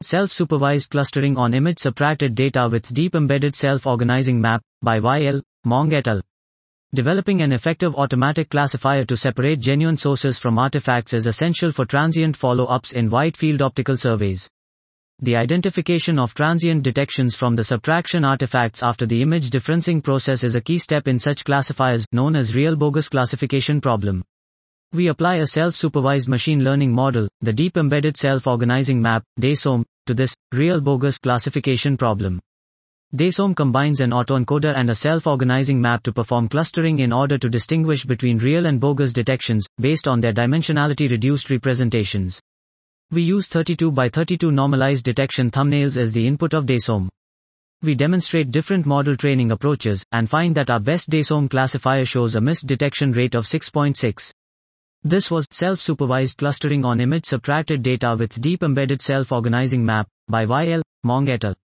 Self-supervised clustering on image subtracted data with deep embedded self-organizing map, by Y.L. Mong et al. Developing an effective automatic classifier to separate genuine sources from artifacts is essential for transient follow-ups in wide-field optical surveys. The identification of transient detections from the subtraction artifacts after the image differencing process is a key step in such classifiers, known as real bogus classification problem. We apply a self-supervised machine learning model, the Deep Embedded Self-Organizing Map, DESOM, to this real bogus classification problem. DESOM combines an autoencoder and a self-organizing map to perform clustering in order to distinguish between real and bogus detections, based on their dimensionality-reduced representations. We use 32 by 32 normalized detection thumbnails as the input of DESOM. We demonstrate different model training approaches, and find that our best DESOM classifier shows a missed detection rate of 6.6. This was self-supervised clustering on image subtracted data with deep embedded self-organizing map, by Y.L. Mong et al.